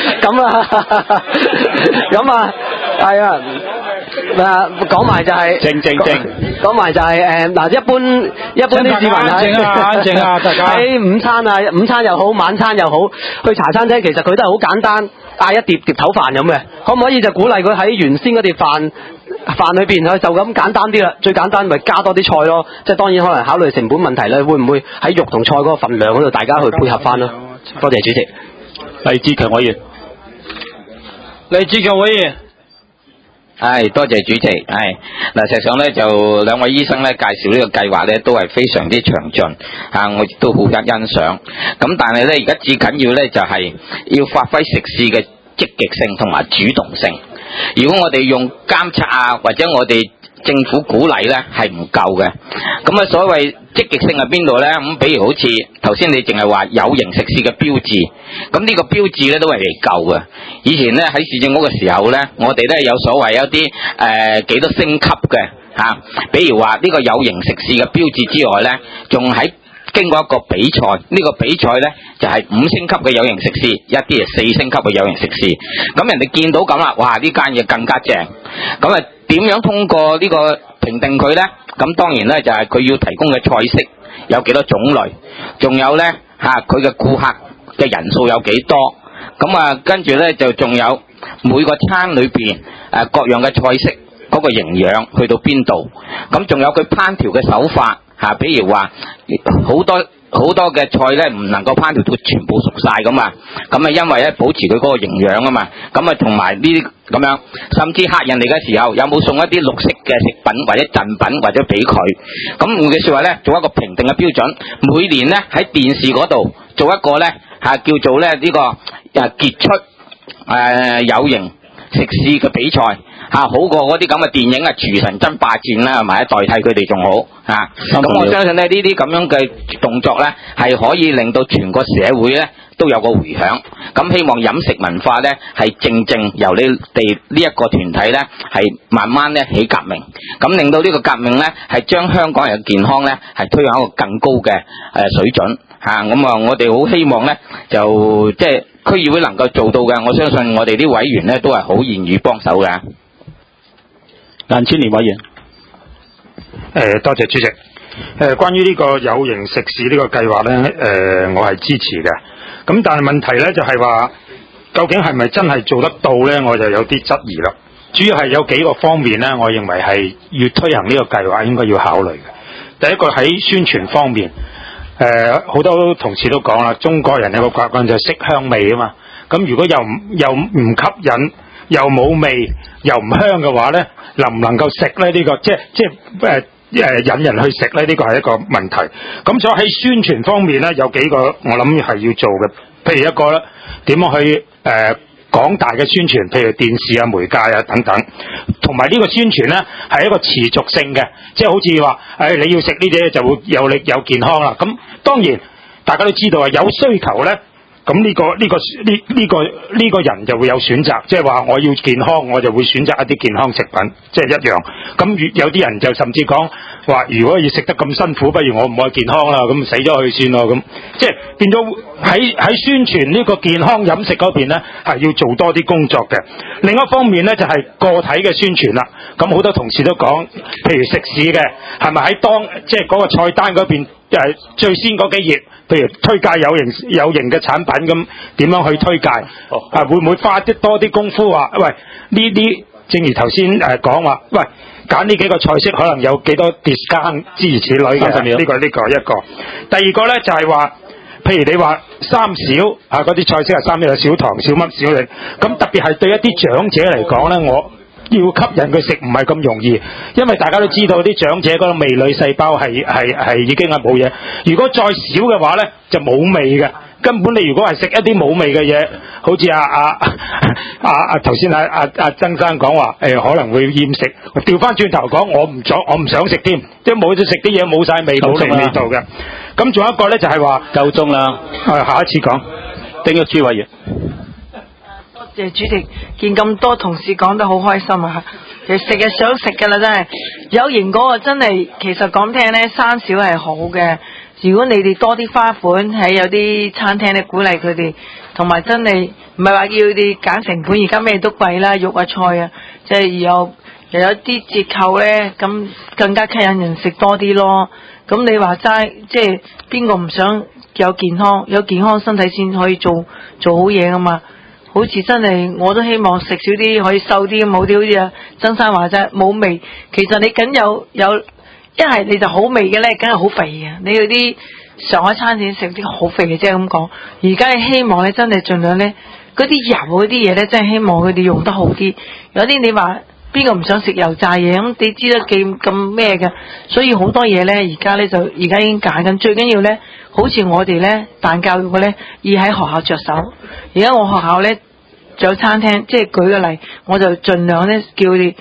係啊。講埋就係講埋就係嗱，一般啲市民喺午餐又好，晚餐又好，去茶餐廳其實佢都係好簡單，嗌一碟頭飯咁嘅，可唔可以就鼓勵佢喺原先嗰碟飯裏邊就咁簡單啲啦？最簡單咪加多啲菜咯，即係當然可能考慮成本問題咧，會唔會喺肉同菜嗰個份量嗰度大家去配合翻咯？多謝主席。 黎志強委員。 多謝主席。嗱，實際上咧就兩位醫生咧介紹呢個計劃咧都係非常之詳盡，我亦都好欣賞。咁但係咧而家至緊要咧就係要發揮食肆嘅積極性同埋主動性。如果我哋用監察啊，或者我哋政府鼓勵咧係唔夠嘅。咁啊，所謂積極性喺邊度咧？咁比如好似頭先你淨係話有形食肆嘅標誌，咁呢個標誌咧都係未夠嘅。以前咧喺市政局嘅時候咧，我哋咧有所謂一啲幾多星級嘅嚇，比如話呢個有形食肆嘅標誌之外咧，仲喺經過一個比賽，呢個比賽呢就係5星級嘅有形食肆，一啲係4星級嘅有形食肆。咁人哋見到咁啦，哇！呢間嘢更加正。咁啊，點樣通過呢個評定佢呢？咁當然呢，就係佢要提供嘅菜式有幾多種類，仲有呢佢嘅顧客嘅人數有幾多。咁啊，跟住呢，就仲有每個餐裏邊各樣嘅菜式嗰個營養去到邊度。咁仲有佢烹調嘅手法。比如話好多嘅菜咧，唔能夠烹調到全部熟晒咁啊，咁啊因為咧保持佢嗰個營養啊嘛，咁啊同埋呢啲咁樣，甚至客人嚟嘅時候有冇送一啲綠色嘅食品或者贈品或者俾佢，咁換句說話咧，做一個評定嘅標準，每年咧喺電視嗰度做一個咧叫做咧呢個傑出有形食肆嘅比賽。好過嗰啲咁嘅電影廚神爭霸戰啦，埋代替佢哋仲好咁我相信咧呢啲咁樣嘅動作咧係可以令到全個社會咧都有個回響。咁希望飲食文化咧係正由你哋呢一個團體咧係慢慢咧起革命，咁令到呢個革命咧係將香港人嘅健康咧係推向一個更高嘅水準咁啊，我哋好希望咧就即係區議會能夠做到嘅，我相信我哋啲委員咧都係好願意幫手嘅。 顏千年委員， 多謝主席。關於呢個有形食肆呢個計劃呢，我係支持嘅。咁但係問題呢，就係話，究竟係咪真係做得到呢？我就有啲質疑啦。主要係有幾個方面呢，我認為係要推行呢個計劃應該要考慮嘅。第一個喺宣傳方面，好多同事都講啦，中國人有個習慣就係色香味啊嘛。咁如果又唔吸引，又冇味又唔香嘅話呢，能唔能夠食呢？呢個引人去食呢？呢個係一個問題。咁所以喺宣傳方面呢，有幾個我諗係要做嘅。譬如一個呢，點樣去廣大嘅宣傳，譬如電視啊、媒介啊等等。同埋呢個宣傳呢，係一個持續性嘅，即係好似話你要食呢啲就會有力有健康啦。咁當然大家都知道有需求呢。咁呢個人就會有選擇，即係話我要健康，我就會選擇一啲健康食品，即係一樣。咁有啲人就甚至講話，如果要食得咁辛苦，不如我唔愛健康啦，咁死咗佢算咯。咁即係變咗喺宣傳呢個健康飲食嗰邊呢，係要做多啲工作嘅。另一方面呢，就係個體嘅宣傳啦。咁好多同事都講，譬如食肆嘅係咪喺即係嗰個菜單嗰邊最先嗰幾頁，譬如推介有形嘅產品，咁點樣去推介？會唔會花多啲功夫話，喂呢啲正如頭先講話，喂揀呢幾個菜式可能有幾多 discount 諸如此類嘅，呢個一個。第二個咧就係話，譬如你話三小嗰啲菜式係三小，有小糖、小乜、小力，咁特別係對一啲長者嚟講咧，我要吸引佢食唔係咁容易，因為大家都知道啲長者嗰個味蕾細胞係已經係冇嘢。如果再少嘅話咧，就冇味嘅。根本你如果係食一啲冇味嘅嘢，好似頭先曾生講話可能會厭食。調翻轉頭講，我唔想食添，即係冇咗食啲嘢冇晒味冇味道嘅。咁仲有一個咧就係話夠鐘啦， 下一次講。 丁玉珠委員。 謝主席，見咁多同事講得好開心啊！其實食係想食㗎啦，真係有型嗰個真係，其實講聽咧，生少係好嘅。如果你哋多啲花款喺有啲餐廳咧，鼓勵佢哋，同埋真係唔係話要佢哋揀成本，而家咩都貴啦，肉啊菜啊，即係又有啲折扣咧，咁更加吸引人食多啲咯。咁你話齋，即係邊個唔想有健康？有健康身體先可以做好嘢㗎嘛。好似真係我都希望食少啲可以瘦啲咁好啲，好似曾生話齋冇味。其實你梗有一係你就好味嘅咧，梗係好肥嘅。你嗰啲上海餐廳食啲好肥嘅，即係咁講。而家係希望咧，真係盡量咧嗰啲油嗰啲嘢咧，真係希望佢哋用得好啲。有啲你話邊個唔想食油炸嘢咁？你知得幾咁咩嘅？所以好多嘢咧，而家已經揀緊。最緊要咧，好似我哋咧辦教育嘅咧，要喺學校着手。而家我學校咧仲有餐廳，即係舉個例，我就盡量咧叫佢哋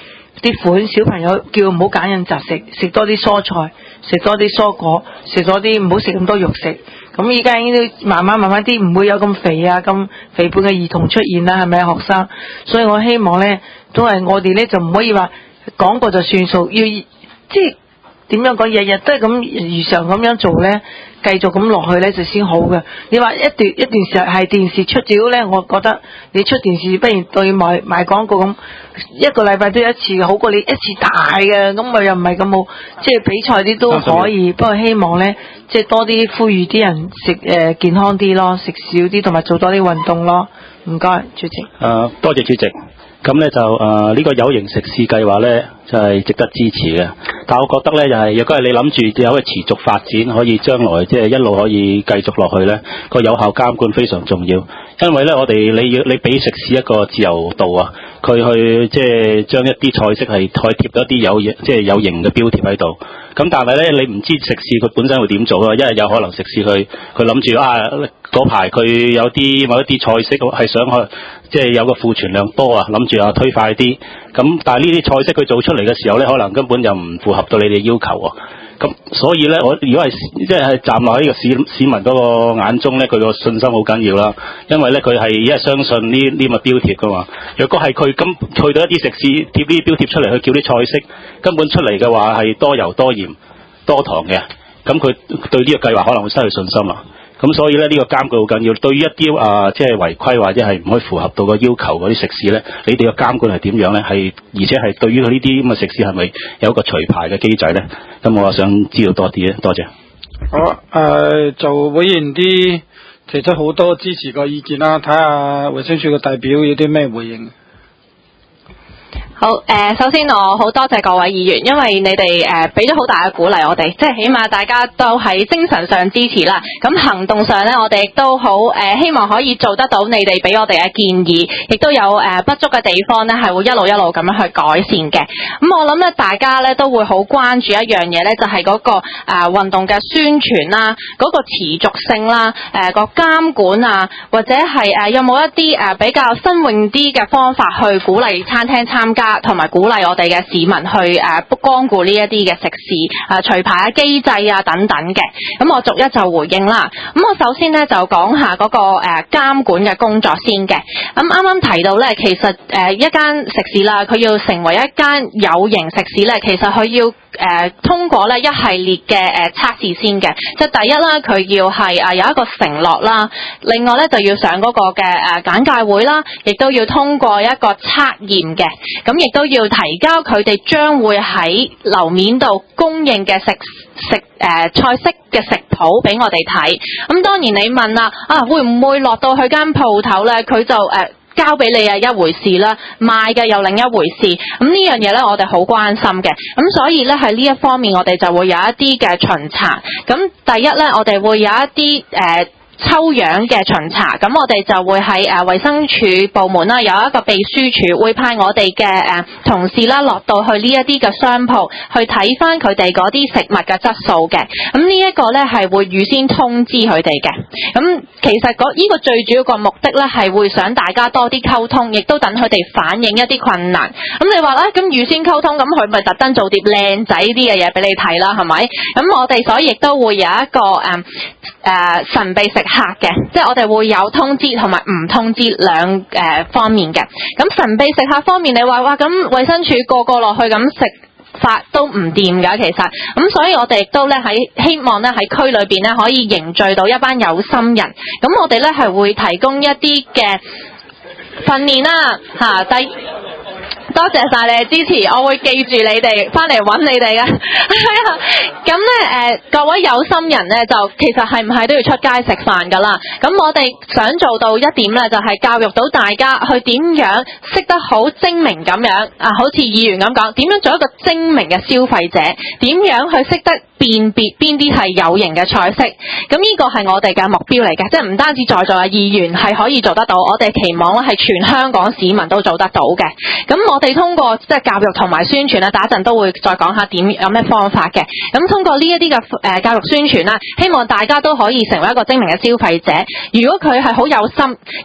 啲款，小朋友叫唔好揀飲擇食，食多啲蔬菜，食多啲蔬果，食多啲唔好食咁多肉食。咁依家已經都慢慢啲唔會有咁肥啊咁肥胖嘅兒童出現啦，係咪學生？所以我希望咧都係我哋咧就唔可以話講過就算數，要即係點樣講，日日都係咁如常咁樣做咧，繼續咁落去咧就先好嘅。你話一段時間係電視出招咧，我覺得你出電視不如對賣廣告咁，一個禮拜都一次好過你一次大嘅，咁咪又唔係咁好，即係比賽啲都可以。不過希望咧即係多啲呼籲啲人食健康啲咯，食少啲同埋做多啲運動咯。唔該，主席。 多謝主席。咁咧就呢個有形食肆計劃咧就係值得支持嘅，但我覺得咧就係若果係你諗住有一個持續發展，可以將來即係一路可以繼續落去咧，個有效監管非常重要。因為咧我哋你俾食肆一個自由度啊，佢去即係將一啲菜式係可以貼一啲有形嘅標貼喺度。咁但係咧你唔知食肆佢本身會點做啊，因為有可能食肆佢諗住嗰排佢有某一啲菜式係想去即係有個庫存量多啊，諗住推快啲。咁但係呢啲菜式佢做出嚟嘅時候咧，可能根本就唔符合到你哋要求啊。咁所以咧，我如果係即係站落喺呢個市民嗰個眼中咧，佢個信心好緊要啦。因為咧佢係一係相信呢啲咁嘅標貼噶嘛。若果係佢咁去到一啲食肆貼呢啲標貼出嚟，去叫啲菜式根本出嚟嘅話係多油多鹽多糖嘅，咁佢對呢個計劃可能會失去信心啦。咁所以咧呢個監管好緊要，對於一啲即係違規或者係唔可以符合到個要求嗰啲食肆咧，你哋嘅監管係點樣咧？而且係對於呢啲咁嘅食肆係咪有一個除牌嘅機制咧？咁我想知道多啲咧，多謝。 好，就會員啲提出好多支持嘅意見啦，睇下衛生署嘅代表有啲咩回應。 好，首先我好多謝各位議員，因為你哋俾咗好大嘅鼓勵我哋，即係起碼大家都喺精神上支持啦。咁行動上咧，我哋亦都好希望可以做得到你哋俾我哋嘅建議，亦都有不足嘅地方咧，係會一路咁樣去改善嘅。咁我諗咧，大家咧都會好關注一樣嘢咧，就係嗰個運動嘅宣傳啦，嗰個持續性啦，個監管啊，或者係有冇一啲比較新穎啲嘅方法去鼓勵餐廳參加。同埋鼓勵我哋嘅市民去光顧呢一啲嘅食肆，除牌嘅機制啊等等嘅。咁我逐一就回應啦。咁我首先咧就講下嗰個監管嘅工作先嘅。咁啱啱提到咧，其實一間食肆啦，佢要成為一間有形食肆咧，其實佢要通過咧一系列嘅測試先嘅。即係第一啦，佢要係有一個承諾啦，另外咧就要上嗰個嘅簡介會啦，亦都要通過一個測驗嘅。咁亦都要提交佢哋將會喺樓面度供應嘅菜式嘅食譜俾我哋睇。咁當然你問啦，會唔會落到去間鋪頭咧，佢就交俾你一回事啦，賣嘅又另一回事。咁呢樣嘢咧，我哋好關心嘅。咁所以咧喺呢一方面，我哋就會有一啲嘅巡查。咁第一咧，我哋會有一啲抽樣嘅巡查，咁我哋就會喺衛生署部門啦，有一個秘書處會派我哋嘅同事啦落到去呢一啲嘅商鋪去睇翻佢哋嗰啲食物嘅質素嘅。咁呢一個咧係會預先通知佢哋嘅。咁其實呢個最主要個目的咧係會想大家多啲溝通，亦都等佢哋反映一啲困難。咁你話啦，咁預先溝通，咁佢咪特登做啲靚仔啲嘅嘢俾你睇啦，係咪？咁我哋所以亦都會有一個神秘食客嘅，即係我哋會有通知同埋唔通知兩方面嘅。咁神秘食客方面，你話哇，咁衛生署個落去咁食法都唔掂㗎，其實咁所以我哋亦都咧希望咧喺區裏邊咧可以凝聚到一班有心人。咁我哋咧係會提供一啲嘅訓練啦，多謝晒你嘅支持，我會記住你哋，翻嚟揾你哋嘅。咁咧各位有心人咧，就其實係唔係都要出街食飯㗎啦？咁我哋想做到一點咧，就係教育到大家去點樣識得好精明咁樣好似議員咁講，點樣做一個精明嘅消費者，點樣去識得辨別邊啲係有形嘅菜式。咁呢個係我哋嘅目標嚟嘅，即係唔單止在座嘅議員係可以做得到，我哋期望咧係全香港市民都做得到嘅。咁我哋通過即係教育同埋宣傳咧，打陣都會再講下有咩方法嘅。咁通過呢一啲嘅教育宣傳啦，希望大家都可以成為一個精明嘅消費者。如果佢係好有心，其實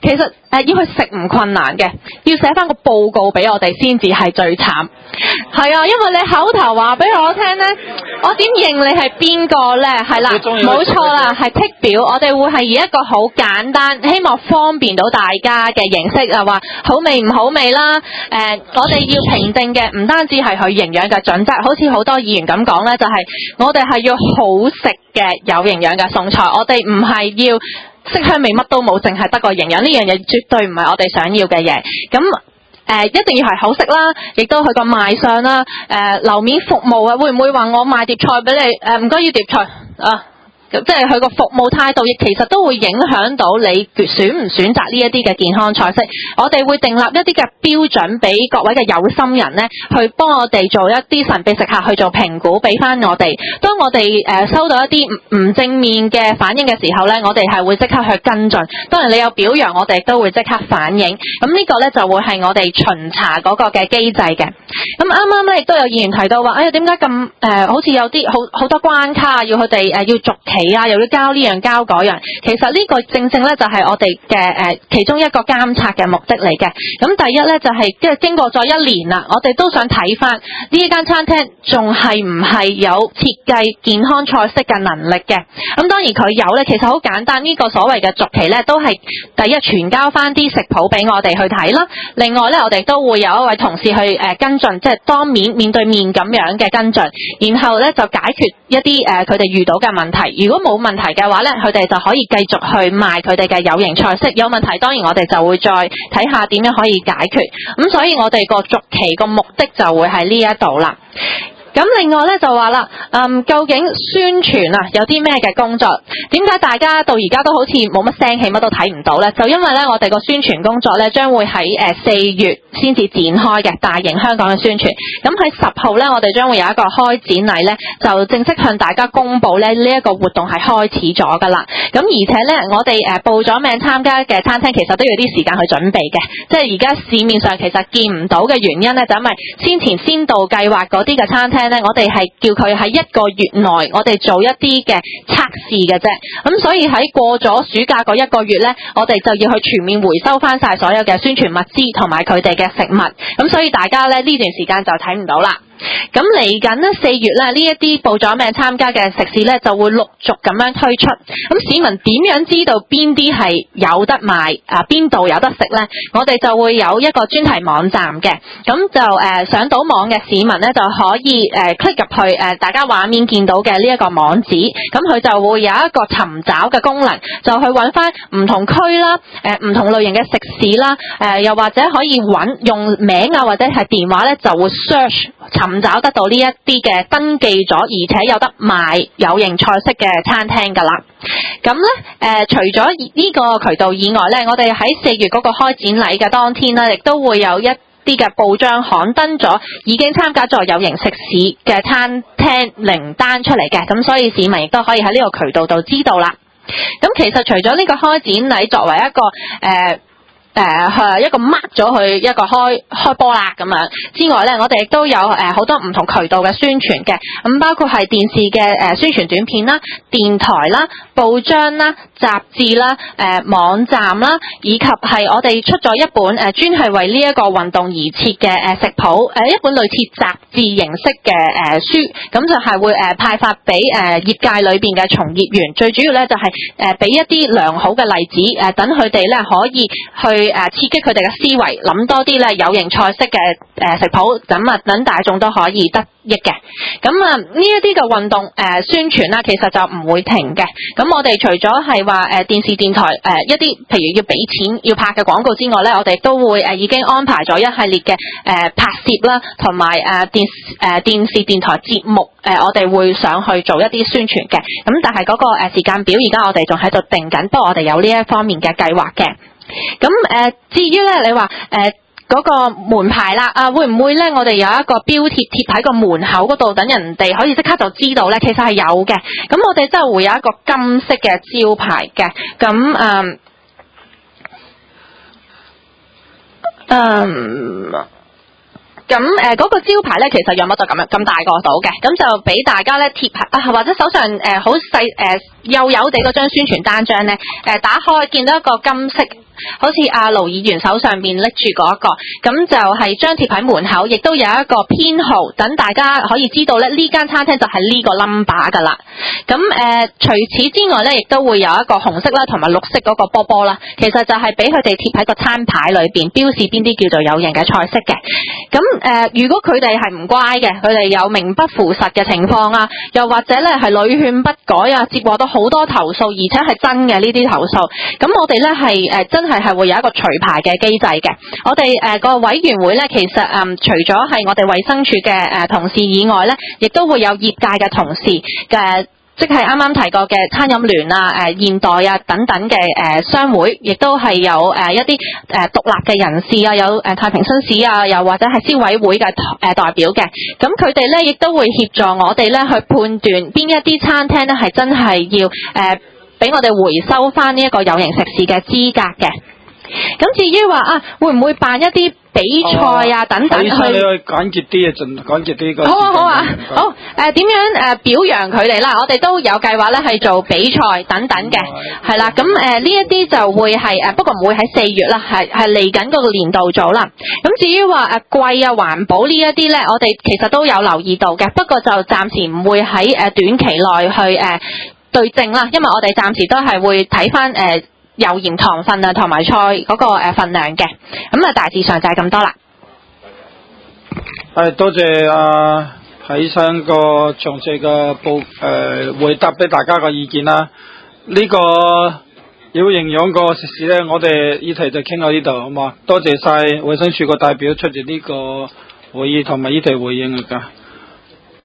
要去食唔困難嘅，要寫翻個報告俾我哋先至係最慘。係啊，因為你口頭話俾我聽呢，我點認你係邊個呢？係啦，冇錯啦，係剔表。我哋會係以一個好簡單，希望方便到大家嘅形式啊，話好味唔好味啦。我哋要評定嘅唔單止係佢營養嘅準則，好似好多議員咁講呢，就係我哋係要好食嘅有營養嘅餸菜，我哋唔係要色香味乜都冇，淨係得個營養，呢樣嘢絕對唔係我哋想要嘅嘢。咁一定要係好食啦，亦都佢個賣相啦，樓面服務啊，會唔會話我賣碟菜俾你？唔該要碟菜啊！即係佢個服務態度，亦其實都會影響到你選唔選擇呢一啲嘅健康菜式。我哋會訂立一啲嘅標準俾各位嘅有心人呢，去幫我哋做一啲神秘食客去做評估，俾翻我哋。當我哋收到一啲唔正面嘅反應嘅時候呢，我哋係會即刻去跟進。當然你有表揚，我哋都會即刻反映。咁呢個呢，就會係我哋巡查嗰個嘅機制嘅。咁啱啱呢，亦都有議員提到話，哎呀點解咁好似有啲好多關卡，要佢哋要續期啊，又要交呢樣交嗰樣。其實呢個正正咧就係我哋嘅其中一個監察嘅目的嚟嘅。咁第一咧就係即係經過咗1年啦，我哋都想睇翻呢一間餐廳仲係唔係有設計健康菜式嘅能力嘅。咁當然佢有咧，其實好簡單。呢個所謂嘅續期咧，都係第一傳交翻啲食譜俾我哋去睇啦。另外咧，我哋都會有一位同事去跟進，即係當面對面咁樣嘅跟進，然後咧就解決一啲佢哋遇到嘅問題。如果冇問題嘅話咧，佢哋就可以繼續去賣佢哋嘅有型菜式。有問題當然我哋就會再睇下點樣可以解決。咁所以我哋個續期個目的就會喺呢一度啦。咁另外咧就話啦，究竟宣傳啊有啲咩嘅工作？點解大家到而家都好似冇乜聲氣，乜都睇唔到呢？就因為咧我哋個宣傳工作咧將會喺4月先至展開嘅大型香港嘅宣傳。咁喺10號咧，我哋將會有一個開展禮咧，就正式向大家公佈咧呢一個活動係開始咗噶啦。咁而且咧，我哋報咗名參加嘅餐廳其實都要啲時間去準備嘅。即係而家市面上其實見唔到嘅原因咧，就因為先前先導計劃嗰啲嘅餐廳咧，我哋係叫佢喺1個月內，我哋做一啲嘅測試嘅啫。咁所以喺過咗暑假嗰1個月咧，我哋就要去全面回收翻晒所有嘅宣傳物資同埋佢哋嘅食物。咁所以大家咧呢段時間就睇唔到啦。咁嚟緊呢4月咧，呢一啲報咗名參加嘅食肆咧就會陸續咁樣推出。咁市民點樣知道邊啲係有得賣邊度有得食呢？我哋就會有一個專題網站嘅。咁就上到網嘅市民咧就可以click 入去大家畫面見到嘅呢一個網址。咁佢就會有一個尋找嘅功能，就去揾翻唔同區啦，唔同類型嘅食肆啦，又或者可以揾用名啊或者係電話咧就會 search。尋找得到呢一啲嘅登記咗而且有得賣有型菜式嘅餐廳㗎啦。咁咧除咗呢個渠道以外咧，我哋喺4月嗰個開展禮嘅當天咧，亦都會有一啲嘅報章刊登咗已經參加咗有型食肆嘅餐廳名單出嚟嘅。咁所以市民亦都可以喺呢個渠道度知道啦。咁其實除咗呢個開展禮作為一個一個 mark 咗佢一個開波啦咁樣之外咧，我哋亦都有好多唔同渠道嘅宣傳嘅。咁包括係電視嘅宣傳短片啦、電台啦、報章啦、雜誌啦、網站啦，以及係我哋出咗一本專係為呢一個運動而設嘅食譜一本類似雜誌形式嘅書。咁就係會派發俾業界裏邊嘅從業員，最主要咧就係俾一啲良好嘅例子等佢哋咧可以去刺激佢哋嘅思維，諗多啲咧有型菜式嘅食譜，咁啊等大眾都可以得益嘅。咁啊呢一啲嘅運動宣傳啦，其實就唔會停嘅。咁我哋除咗係話電視電台一啲譬如要俾錢要拍嘅廣告之外咧，我哋都會已經安排咗一系列嘅拍攝啦，同埋電視電台節目我哋會上去做一啲宣傳嘅。咁但係嗰個時間表而家我哋仲喺度定緊，不過我哋有呢一方面嘅計劃嘅。咁至於咧，你話嗰個門牌啦，會唔會咧？我哋有一個標貼貼喺個門口嗰度，等人哋可以即刻就知道咧。其實係有嘅。咁我哋真係會有一個金色嘅招牌嘅。咁嗰個招牌咧，其實有乜就咁大個到嘅，咁就俾大家咧貼或者手上好細幼幼地嗰張宣傳單張咧，打開見到一個金色好似阿盧議員手上邊拎住嗰一個，咁就係張貼喺門口，亦都有一個編號，等大家可以知道咧呢間餐廳就係呢個 number 噶啦。咁除此之外咧，亦都會有一個紅色啦同埋綠色嗰個波波啦，其實就係俾佢哋貼喺個餐牌裏邊，標示邊啲叫做有形嘅菜式嘅。咁如果佢哋係唔乖嘅，佢哋有名不符實嘅情況啊，又或者咧係屢勸不改啊，接獲到好多投訴，而且係真嘅呢啲投訴，咁我哋咧係真係會有一個除牌嘅機制嘅。我哋個委員會咧，其實除咗係我哋衛生署嘅同事以外咧，亦都會有業界嘅同事嘅。即係啱啱提過嘅餐飲聯啊、現代啊等等嘅商會，亦都係有一啲獨立嘅人士啊，有太平紳士啊，又或者係消委會嘅代表嘅。咁佢哋咧亦都會協助我哋咧去判斷邊一啲餐廳咧係真係要俾我哋回收翻呢一個有形食肆嘅資格嘅。咁至於話會唔會辦一啲比賽啊等等去？ 你可以簡潔啲啊，盡簡潔啲。 好啊，好點樣表揚佢哋啦？我哋都有計劃咧係做比賽等等嘅，係啦。咁呢一啲就會係不過唔會喺4月啦，係嚟緊嗰個年度做啦。咁至於話貴啊環保呢一啲咧，我哋其實都有留意到嘅，不過就暫時唔會喺短期內去對證啦，因為我哋暫時都係會睇翻油鹽糖分啊，同埋菜嗰個份量嘅，咁大致上就係咁多啦。 多謝喺上個詳細嘅回答俾大家嘅意見啦。呢個有營養個食肆咧，我哋議題就傾到呢度，好嘛？多謝晒衛生署個代表出席呢個會議同埋議題回應㗎。